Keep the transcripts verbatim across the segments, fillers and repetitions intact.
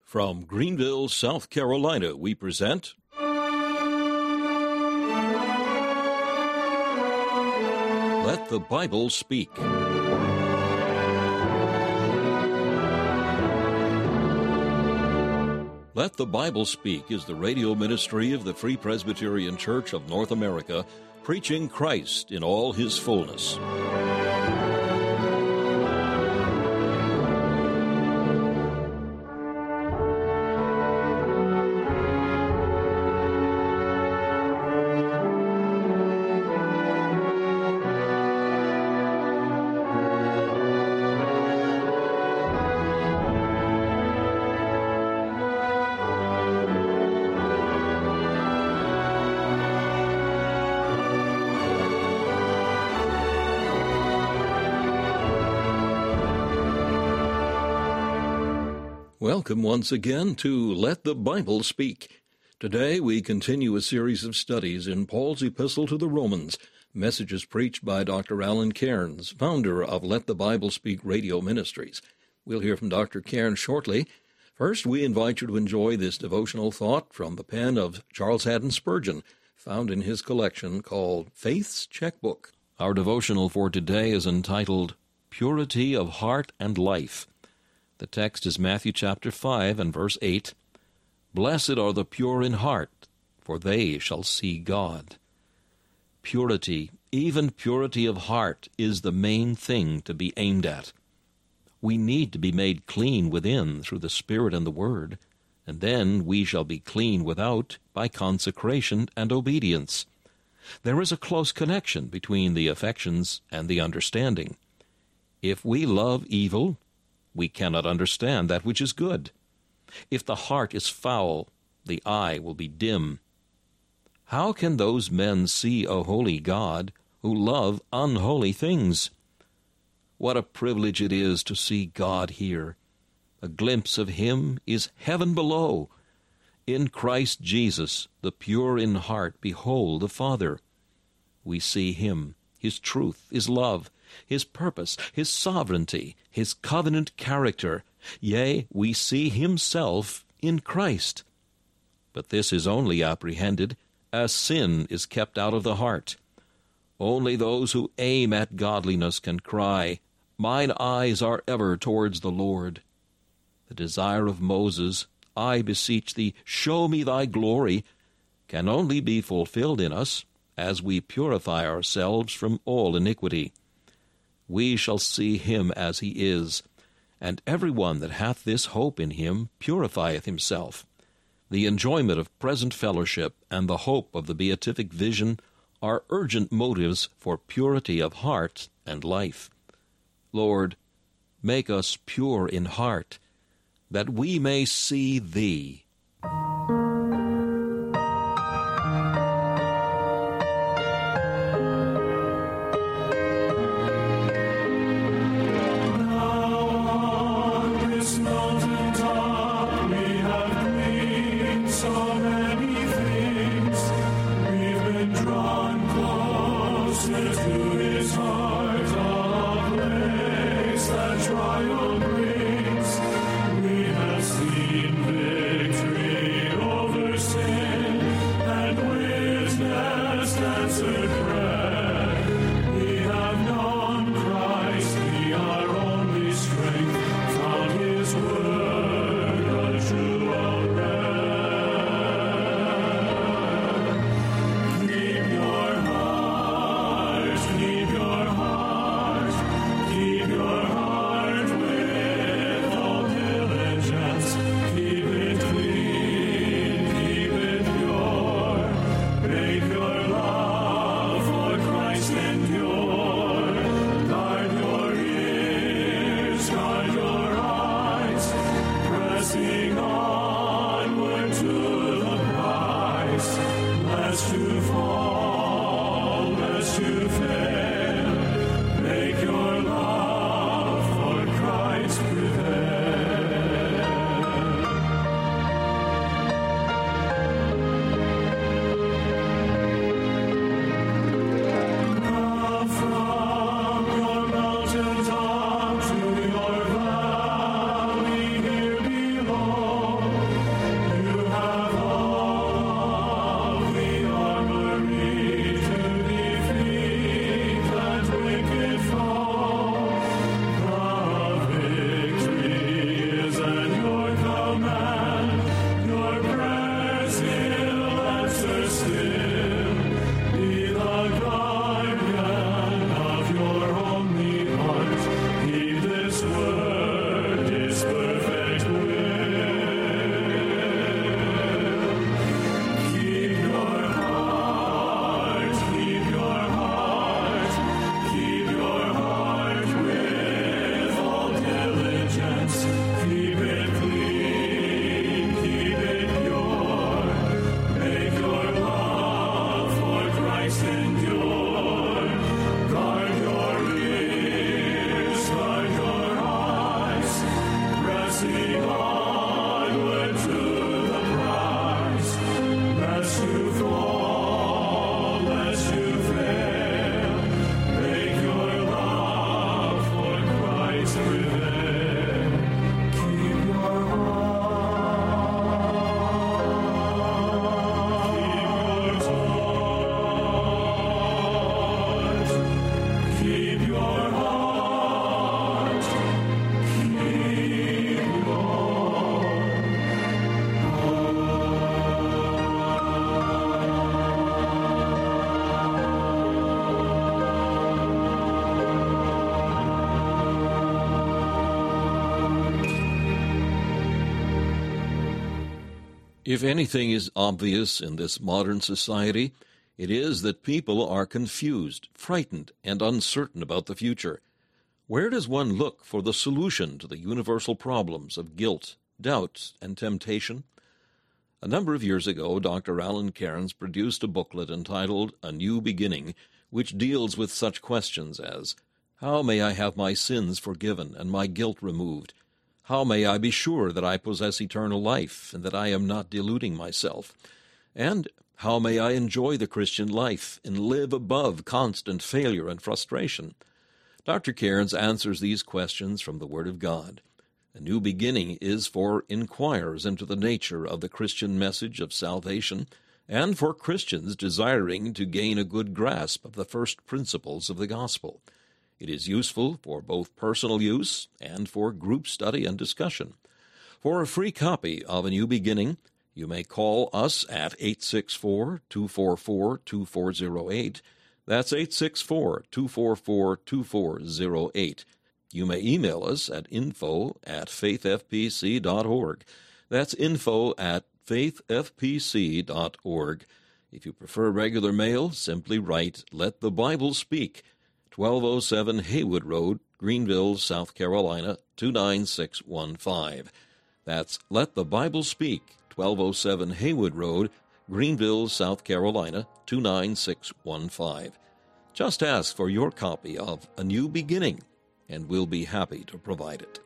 From Greenville, South Carolina, we present Let the Bible Speak. Let the Bible Speak is the radio ministry of the Free Presbyterian Church of North America, preaching Christ in all his fullness. Welcome once again to Let the Bible Speak. Today we continue a series of studies in Paul's Epistle to the Romans, messages preached by Doctor Alan Cairns, founder of Let the Bible Speak Radio Ministries. We'll hear from Doctor Cairns shortly. First, we invite you to enjoy this devotional thought from the pen of Charles Haddon Spurgeon, found in his collection called Faith's Checkbook. Our devotional for today is entitled Purity of Heart and Life. The text is Matthew chapter five and verse eight. Blessed are the pure in heart, for they shall see God. Purity, even purity of heart, is the main thing to be aimed at. We need to be made clean within through the Spirit and the Word, and then we shall be clean without by consecration and obedience. There is a close connection between the affections and the understanding. If we love evil, we cannot understand that which is good. If the heart is foul, the eye will be dim. How can those men see a holy God who love unholy things? What a privilege it is to see God here. A glimpse of him is heaven below. In Christ Jesus, the pure in heart behold the Father. We see him, his truth, his love, his purpose, his sovereignty, his covenant character. Yea, we see himself in Christ. But this is only apprehended as sin is kept out of the heart. Only those who aim at godliness can cry, Mine eyes are ever towards the Lord. The desire of Moses, I beseech thee, show me thy glory, can only be fulfilled in us as we purify ourselves from all iniquity. We shall see him as he is, and every one that hath this hope in him purifieth himself. The enjoyment of present fellowship and the hope of the beatific vision are urgent motives for purity of heart and life. Lord, make us pure in heart, that we may see thee. Trial brings, we have seen victory. If anything is obvious in this modern society, it is that people are confused, frightened, and uncertain about the future. Where does one look for the solution to the universal problems of guilt, doubt, and temptation? A number of years ago, Doctor Alan Cairns produced a booklet entitled A New Beginning, which deals with such questions as, how may I have my sins forgiven and my guilt removed? How may I be sure that I possess eternal life and that I am not deluding myself? And how may I enjoy the Christian life and live above constant failure and frustration? Doctor Cairns answers these questions from the Word of God. A New Beginning is for inquirers into the nature of the Christian message of salvation and for Christians desiring to gain a good grasp of the first principles of the gospel. It is useful for both personal use and for group study and discussion. For a free copy of A New Beginning, you may call us at eight six four, two four four, two four zero eight. That's eight six four, two four four, two four zero eight. You may email us at info at faith f p c dot org. That's info at faith f p c dot org. If you prefer regular mail, simply write Let the Bible Speak, twelve oh seven Haywood Road, Greenville, South Carolina, two nine six one five. That's Let the Bible Speak, twelve oh seven Haywood Road, Greenville, South Carolina, two nine six one five. Just ask for your copy of A New Beginning, and we'll be happy to provide it.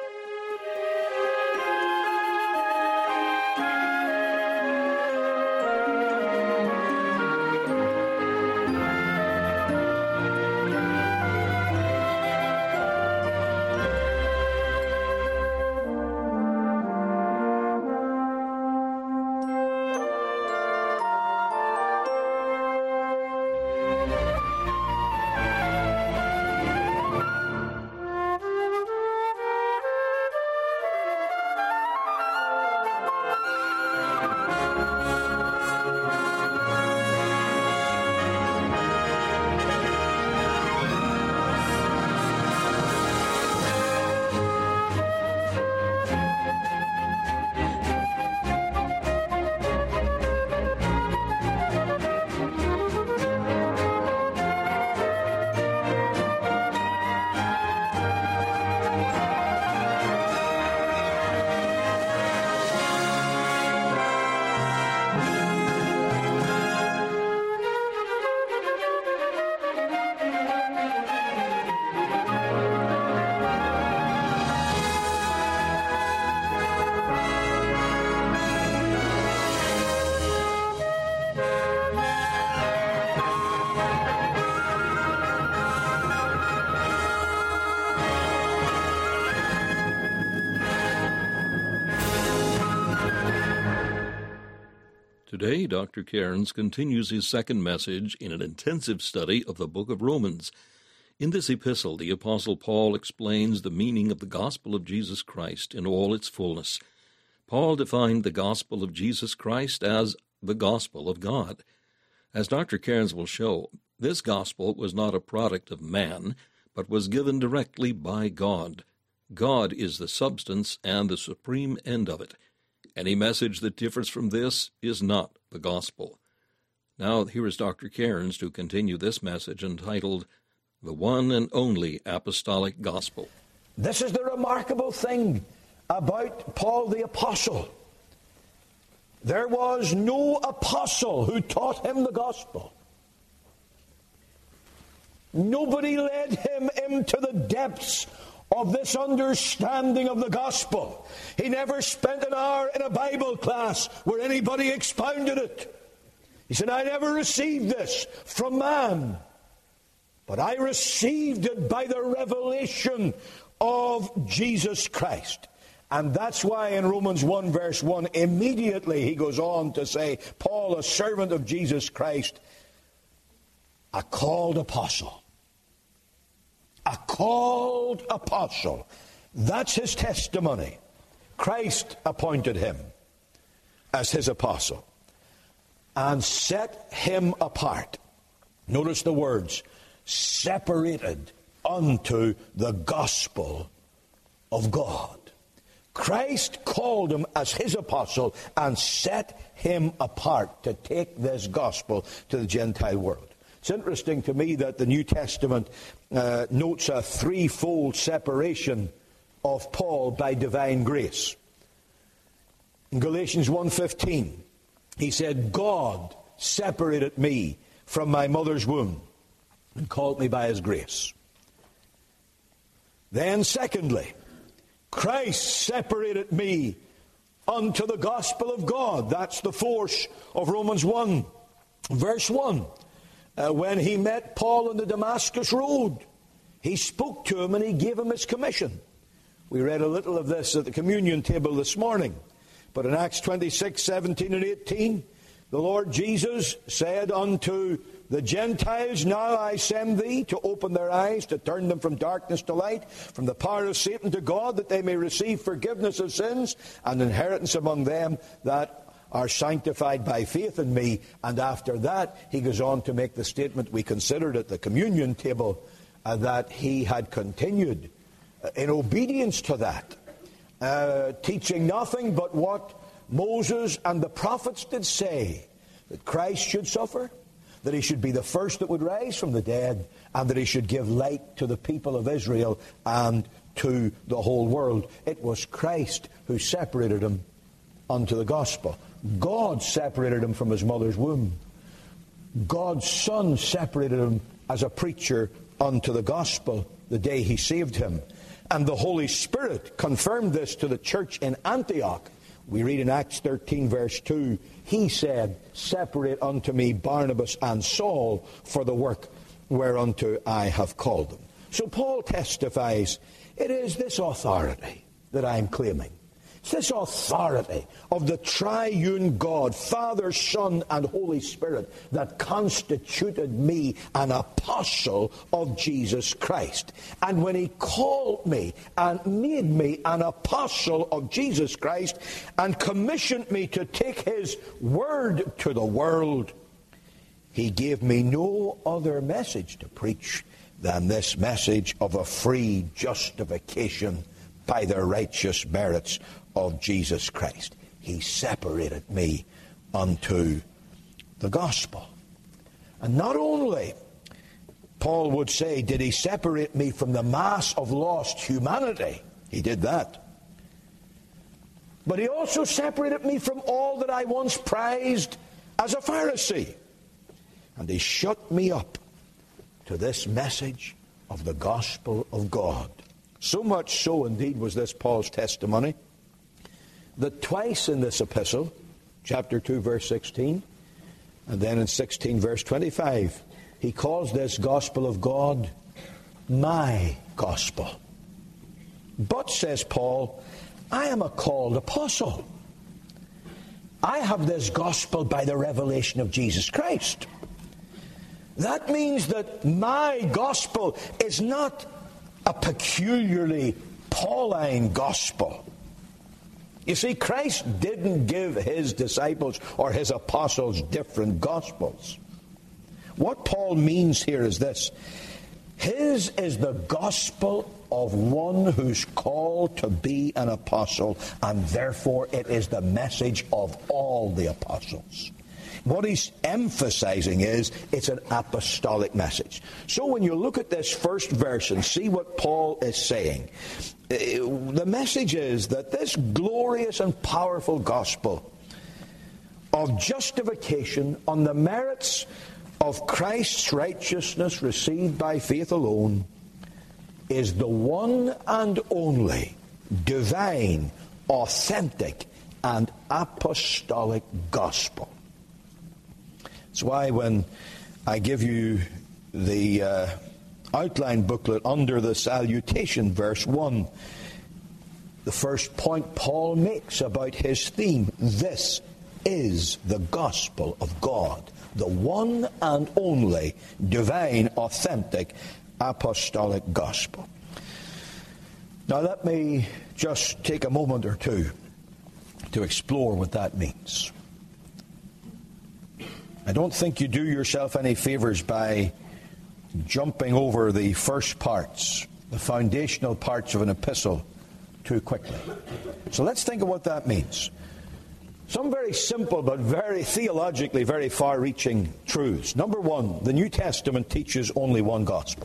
Today, Doctor Cairns continues his second message in an intensive study of the book of Romans. In this epistle, the Apostle Paul explains the meaning of the gospel of Jesus Christ in all its fullness. Paul defined the gospel of Jesus Christ as the gospel of God. As Doctor Cairns will show, this gospel was not a product of man, but was given directly by God. God is the substance and the supreme end of it. Any message that differs from this is not the gospel. Now, here is Doctor Cairns to continue this message entitled, The One and Only Apostolic Gospel. This is the remarkable thing about Paul the Apostle. There was no apostle who taught him the gospel. Nobody led him into the depths of this understanding of the gospel. He never spent an hour in a Bible class where anybody expounded it. He said, I never received this from man, but I received it by the revelation of Jesus Christ. And that's why in Romans one verse one, immediately he goes on to say, Paul, a servant of Jesus Christ, a called apostle. A called apostle. That's his testimony. Christ appointed him as his apostle and set him apart. Notice the words, separated unto the gospel of God. Christ called him as his apostle and set him apart to take this gospel to the Gentile world. It's interesting to me that the New Testament uh, notes a threefold separation of Paul by divine grace. In Galatians one fifteen, he said, God separated me from my mother's womb and called me by his grace. Then secondly, Christ separated me unto the gospel of God. That's the force of Romans one, verse one. Uh, when he met Paul on the Damascus road, he spoke to him and he gave him his commission. We read a little of this at the communion table this morning. But in Acts twenty-six, seventeen and eighteen, the Lord Jesus said unto the Gentiles, now I send thee to open their eyes, to turn them from darkness to light, from the power of Satan to God, that they may receive forgiveness of sins and inheritance among them that are sanctified by faith in me. And after that, he goes on to make the statement we considered at the communion table, uh, that he had continued uh, in obedience to that, uh, teaching nothing but what Moses and the prophets did say, that Christ should suffer, that he should be the first that would rise from the dead, and that he should give light to the people of Israel and to the whole world. It was Christ who separated him unto the gospel. God separated him from his mother's womb. God's Son separated him as a preacher unto the gospel the day he saved him. And the Holy Spirit confirmed this to the church in Antioch. We read in Acts thirteen, verse two, he said, separate unto me Barnabas and Saul for the work whereunto I have called them. So Paul testifies, it is this authority that I am claiming. It's this authority of the triune God, Father, Son, and Holy Spirit, that constituted me an apostle of Jesus Christ. And when he called me and made me an apostle of Jesus Christ and commissioned me to take his word to the world, he gave me no other message to preach than this message of a free justification by the righteous merits of Jesus Christ. He separated me unto the gospel. And not only, Paul would say, did he separate me from the mass of lost humanity. He did that. But he also separated me from all that I once prized as a Pharisee. And he shut me up to this message of the gospel of God. So much so, indeed, was this Paul's testimony, that twice in this epistle, chapter two, verse sixteen, and then in sixteen, verse twenty-five, he calls this gospel of God my gospel. But, says Paul, I am a called apostle. I have this gospel by the revelation of Jesus Christ. That means that my gospel is not a peculiarly Pauline gospel. You see, Christ didn't give his disciples or his apostles different gospels. What Paul means here is this. His is the gospel of one who's called to be an apostle, and therefore it is the message of all the apostles. What he's emphasizing is it's an apostolic message. So when you look at this first verse and see what Paul is saying, the message is that this glorious and powerful gospel of justification on the merits of Christ's righteousness received by faith alone is the one and only divine, authentic, and apostolic gospel. That's why when I give you the uh, outline booklet under the salutation, verse one, the first point Paul makes about his theme, this is the gospel of God, the one and only divine, authentic, apostolic gospel. Now let me just take a moment or two to explore what that means. I don't think you do yourself any favors by jumping over the first parts, the foundational parts of an epistle, too quickly. So let's think of what that means. Some very simple but very theologically very far-reaching truths. Number one, the New Testament teaches only one gospel.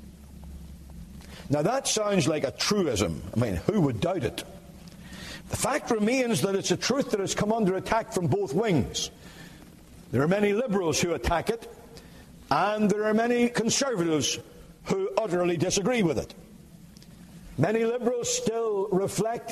Now that sounds like a truism. I mean, who would doubt it? The fact remains that it's a truth that has come under attack from both wings. There are many liberals who attack it, and there are many conservatives who utterly disagree with it. Many liberals still reflect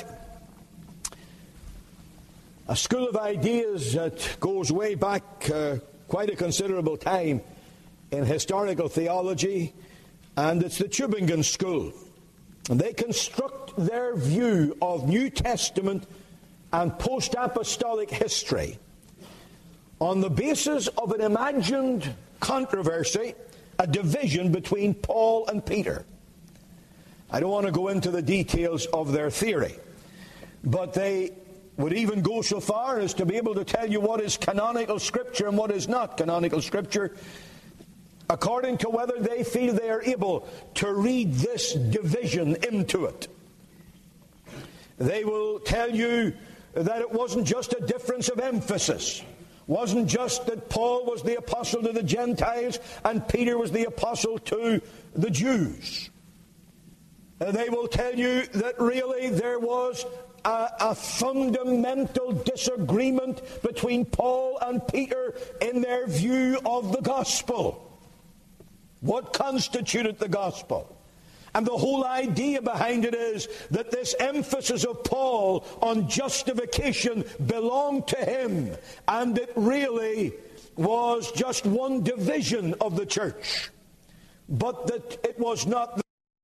a school of ideas that goes way back uh, quite a considerable time in historical theology, and it's the Tübingen school. And they construct their view of New Testament and post-apostolic history on the basis of an imagined controversy, a division between Paul and Peter. I don't want to go into the details of their theory, but they would even go so far as to be able to tell you what is canonical Scripture and what is not canonical Scripture, according to whether they feel they are able to read this division into it. They will tell you that it wasn't just a difference of emphasis. Wasn't just that Paul was the apostle to the Gentiles and Peter was the apostle to the Jews. They will tell you that really there was a, a fundamental disagreement between Paul and Peter in their view of the gospel. What constituted the gospel? And the whole idea behind it is that this emphasis of Paul on justification belonged to him, and it really was just one division of the church, but that it was not the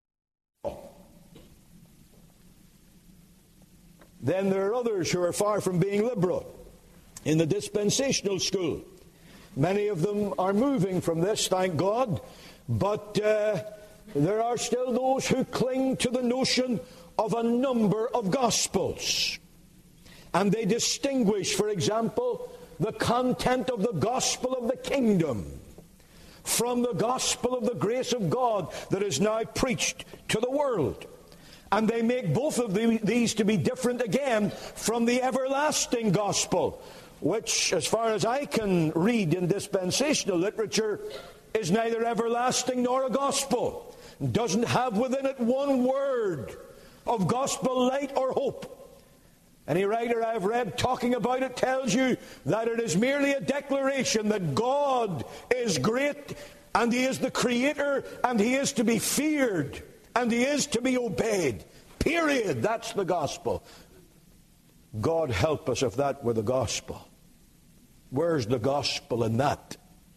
Then there are others who are far from being liberal in the dispensational school. Many of them are moving from this, thank God, but uh, there are still those who cling to the notion of a number of gospels. And they distinguish, for example, the content of the gospel of the kingdom from the gospel of the grace of God that is now preached to the world. And they make both of these to be different again from the everlasting gospel, which, as far as I can read in dispensational literature, is neither everlasting nor a gospel. Doesn't have within it one word of gospel light or hope. Any writer I've read talking about it tells you that it is merely a declaration that God is great, and He is the Creator, and He is to be feared, and He is to be obeyed. Period. That's the gospel. God help us if that were the gospel. Where's the gospel in that?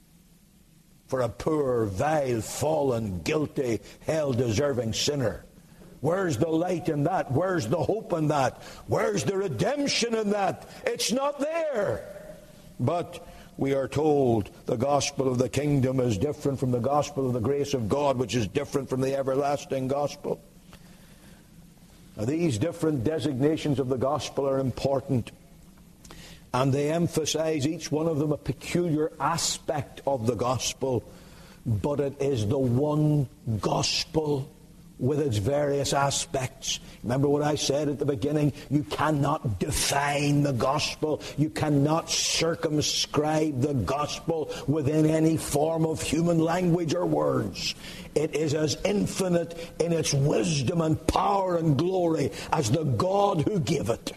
For a poor, vile, fallen, guilty, hell-deserving sinner. Where's the light in that? Where's the hope in that? Where's the redemption in that? It's not there. But we are told the gospel of the kingdom is different from the gospel of the grace of God, which is different from the everlasting gospel. Now, these different designations of the gospel are important, and they emphasize each one of them a peculiar aspect of the gospel, but it is the one gospel with its various aspects. Remember what I said at the beginning? You cannot define the gospel. You cannot circumscribe the gospel within any form of human language or words. It is as infinite in its wisdom and power and glory as the God who gave it.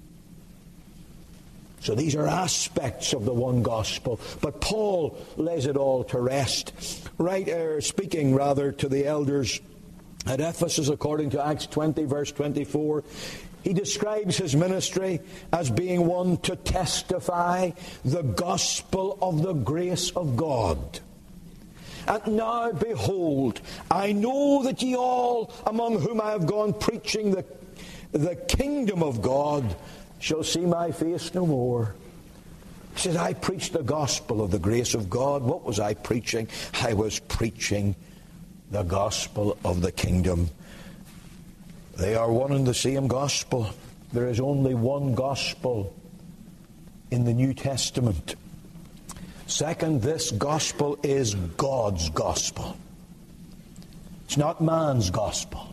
So these are aspects of the one gospel. But Paul lays it all to rest. Right, er, speaking rather to the elders at Ephesus, according to Acts twenty, verse twenty-four, he describes his ministry as being one to testify the gospel of the grace of God. And now, behold, I know that ye all, among whom I have gone preaching the, the kingdom of God, shall see my face no more. He says, I preached the gospel of the grace of God. What was I preaching? I was preaching the gospel of the kingdom. They are one and the same gospel. There is only one gospel in the New Testament. Second, this gospel is God's gospel. It's not man's gospel.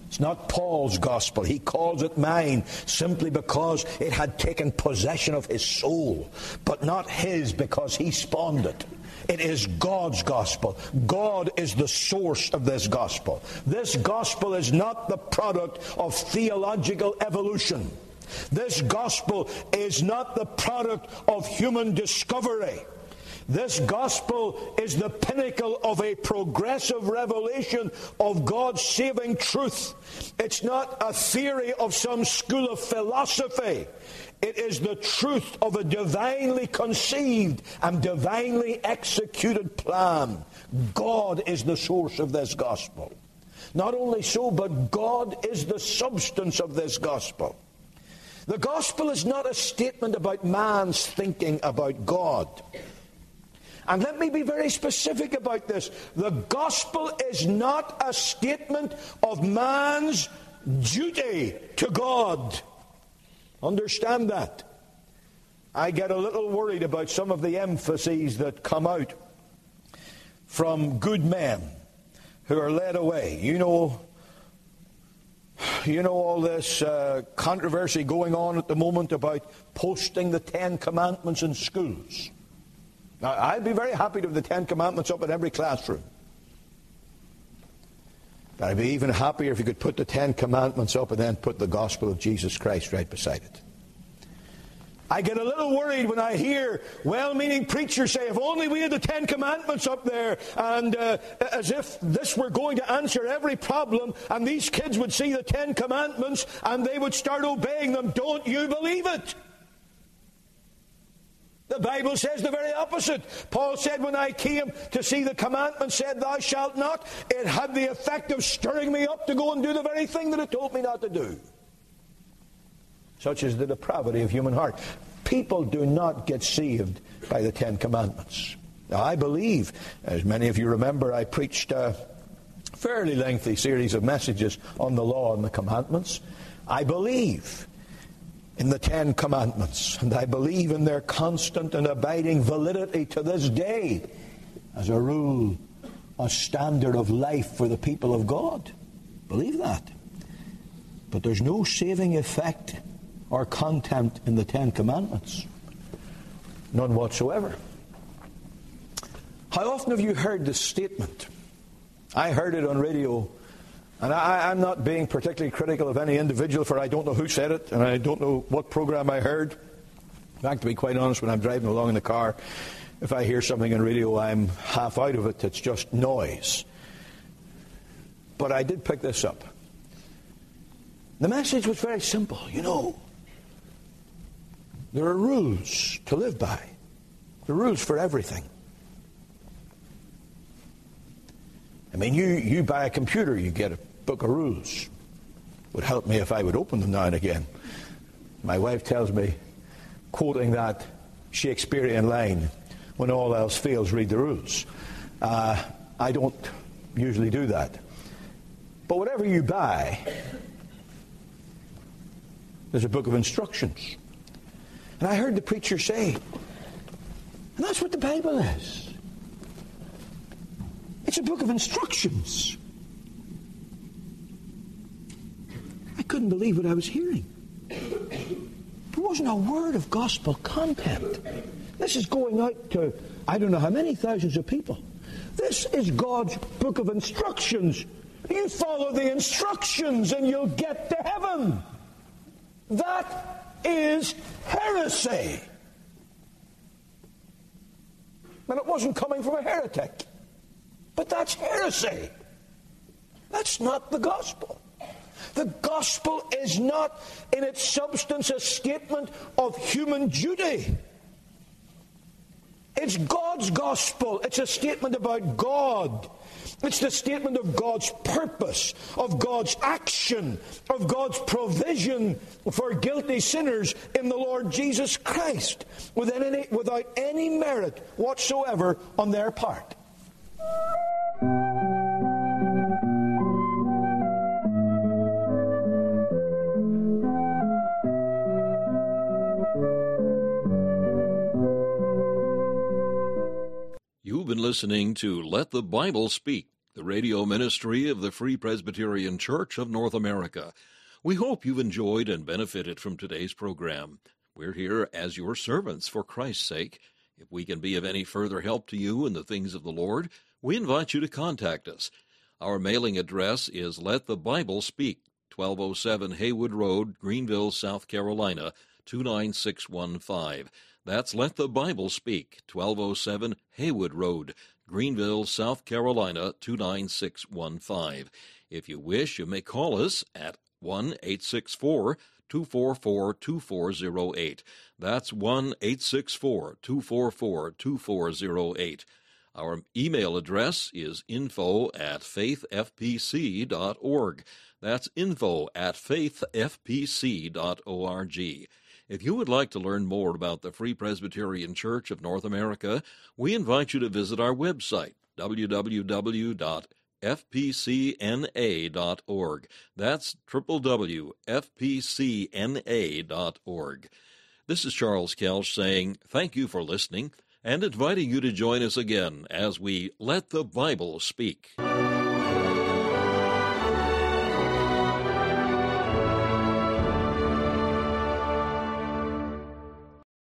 It's not Paul's gospel. He calls it mine simply because it had taken possession of his soul, but not his because he spawned it. It is God's gospel. God is the source of this gospel. This gospel is not the product of theological evolution. This gospel is not the product of human discovery. This gospel is the pinnacle of a progressive revelation of God's saving truth. It's not a theory of some school of philosophy. It is the truth of a divinely conceived and divinely executed plan. God is the source of this gospel. Not only so, but God is the substance of this gospel. The gospel is not a statement about man's thinking about God. And let me be very specific about this. The gospel is not a statement of man's duty to God. Understand that. I get a little worried about some of the emphases that come out from good men who are led away. You know, you know all this uh, controversy going on at the moment about posting the Ten Commandments in schools. Now, I'd be very happy to have the Ten Commandments up in every classroom. But I'd be even happier if you could put the Ten Commandments up and then put the gospel of Jesus Christ right beside it. I get a little worried when I hear well-meaning preachers say, if only we had the Ten Commandments up there, and uh, as if this were going to answer every problem, and these kids would see the Ten Commandments and they would start obeying them. Don't you believe it? The Bible says the very opposite. Paul said, when I came to see the commandment said, thou shalt not, it had the effect of stirring me up to go and do the very thing that it told me not to do. Such is the depravity of human heart. People do not get saved by the Ten Commandments. Now, I believe, as many of you remember, I preached a fairly lengthy series of messages on the law and the commandments. I believe in the Ten Commandments, and I believe in their constant and abiding validity to this day as a rule, a standard of life for the people of God. Believe that. But there's no saving effect or content in the Ten Commandments. None whatsoever. How often have you heard this statement? I heard it on radio. And I, I'm not being particularly critical of any individual, for I don't know who said it, and I don't know what program I heard. In fact, to be quite honest, when I'm driving along in the car, if I hear something on radio, I'm half out of it. It's just noise. But I did pick this up. The message was very simple. You know, there are rules to live by. There are rules for everything. I mean, you, you buy a computer, you get a book of rules. Would help me if I would open them now and again. My wife tells me, quoting that Shakespearean line, when all else fails, read the rules. Uh, I don't usually do that. But whatever you buy, there's a book of instructions. And I heard the preacher say, and that's what the Bible is. It's a book of instructions. I couldn't believe what I was hearing. There wasn't a word of gospel content. This is going out to, I don't know how many thousands of people. This is God's book of instructions. You follow the instructions and you'll get to heaven. That is heresy. And it wasn't coming from a heretic. But that's heresy. That's not the gospel. The gospel is not in its substance a statement of human duty. It's God's gospel. It's a statement about God. It's the statement of God's purpose, of God's action, of God's provision for guilty sinners in the Lord Jesus Christ, without any, without any merit whatsoever on their part. You've been listening to Let the Bible Speak, the radio ministry of the Free Presbyterian Church of North America. We hope you've enjoyed and benefited from today's program. We're here as your servants for Christ's sake. If we can be of any further help to you in the things of the Lord, we invite you to contact us. Our mailing address is Let the Bible Speak, twelve oh seven Haywood Road, Greenville, South Carolina, two nine six one five. That's Let the Bible Speak, twelve oh seven Haywood Road, Greenville, South Carolina, two nine six one five. If you wish, you may call us at one eight six four, two four four, two four zero eight. That's one eight six four, two four four, two four zero eight. Our email address is info at faith f p c dot org. That's info at faith f p c dot org. If you would like to learn more about the Free Presbyterian Church of North America, we invite you to visit our website, w w w dot f p c n a dot org. That's w w w dot f p c n a dot org. This is Charles Kelch saying thank you for listening and inviting you to join us again as we Let the Bible Speak.